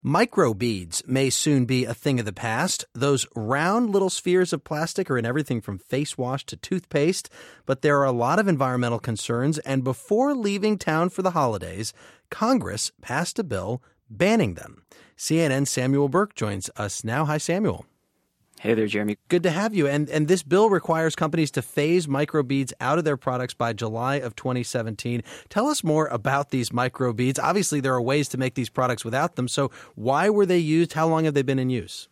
Microbeads may soon be a thing of the past. Those round little spheres of plastic are in everything from face wash to toothpaste, but there are a lot of environmental concerns, and before leaving town for the holidays, Congress passed a bill banning them. CNN's Samuel Burke joins us now. Hi, Samuel. Hey there, Jeremy. Good to have you. And this bill requires companies to phase microbeads out of their products by July of 2017. Tell us more about these microbeads. Obviously, there are ways to make these products without them. So why were they used? How long have they been in use?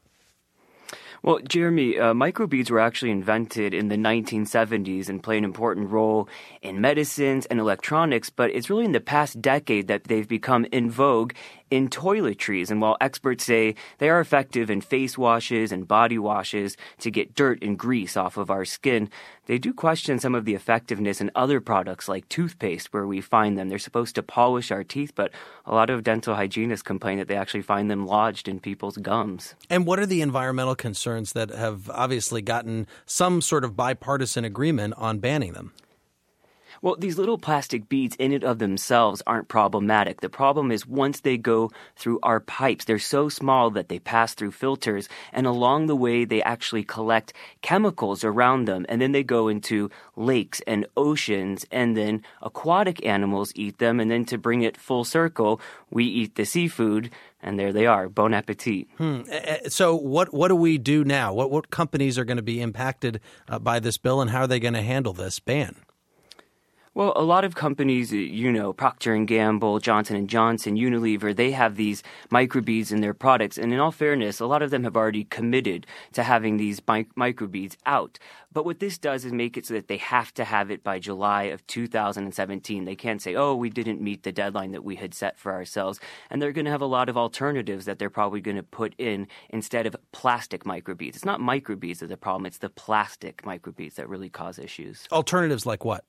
Well, Jeremy, microbeads were actually invented in the 1970s and play an important role in medicines and electronics, but it's really in the past decade that they've become in vogue in toiletries. And while experts say they are effective in face washes and body washes to get dirt and grease off of our skin, they do question some of the effectiveness in other products like toothpaste where we find them. They're supposed to polish our teeth, but a lot of dental hygienists complain that they actually find them lodged in people's gums. And what are the environmental concerns that have obviously gotten some sort of bipartisan agreement on banning them? Well, these little plastic beads in and of themselves aren't problematic. The problem is once they go through our pipes, they're so small that they pass through filters, and along the way they actually collect chemicals around them, and then they go into lakes and oceans, and then aquatic animals eat them, and then to bring it full circle, we eat the seafood, and there they are. Bon appetit. So what do we do now? What companies are going to be impacted by this bill, and how are they going to handle this ban? Well, a lot of companies, Procter & Gamble, Johnson & Johnson, Unilever, they have these microbeads in their products. And in all fairness, a lot of them have already committed to having these microbeads out. But what this does is make it so that they have to have it by July of 2017. They can't say, we didn't meet the deadline that we had set for ourselves. And they're going to have a lot of alternatives that they're probably going to put in instead of plastic microbeads. It's not microbeads that are the problem. It's the plastic microbeads that really cause issues. Alternatives like what?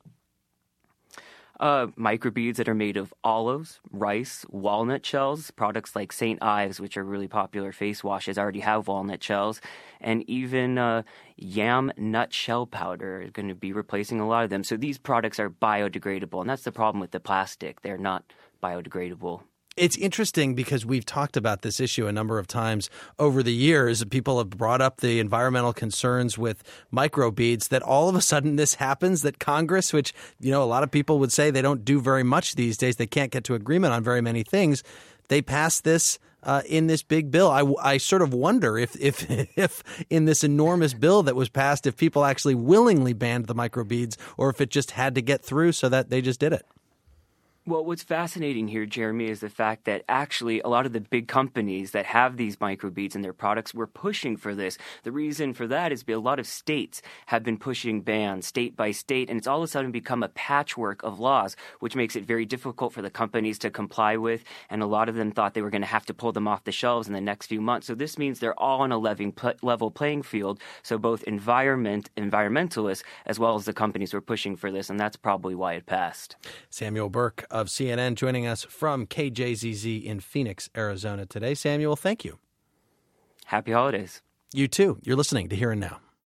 Microbeads that are made of olives, rice, walnut shells. Products like St. Ives, which are really popular face washes, already have walnut shells. And even yam nut shell powder is going to be replacing a lot of them. So these products are biodegradable. And that's the problem with the plastic. They're not biodegradable. It's interesting because we've talked about this issue a number of times over the years. People have brought up the environmental concerns with microbeads, that all of a sudden this happens, that Congress, which, a lot of people would say they don't do very much these days, they can't get to agreement on very many things, they pass this in this big bill. I sort of wonder if in this enormous bill that was passed, if people actually willingly banned the microbeads or if it just had to get through so that they just did it. Well, what's fascinating here, Jeremy, is the fact that actually a lot of the big companies that have these microbeads in their products were pushing for this. The reason for that is a lot of states have been pushing bans state by state, and it's all of a sudden become a patchwork of laws, which makes it very difficult for the companies to comply with, and a lot of them thought they were going to have to pull them off the shelves in the next few months. So this means they're all on a level playing field, so both environmentalists as well as the companies were pushing for this, and that's probably why it passed. Samuel Burke of CNN joining us from KJZZ in Phoenix, Arizona today. Samuel, thank you. Happy holidays. You too. You're listening to Here and Now.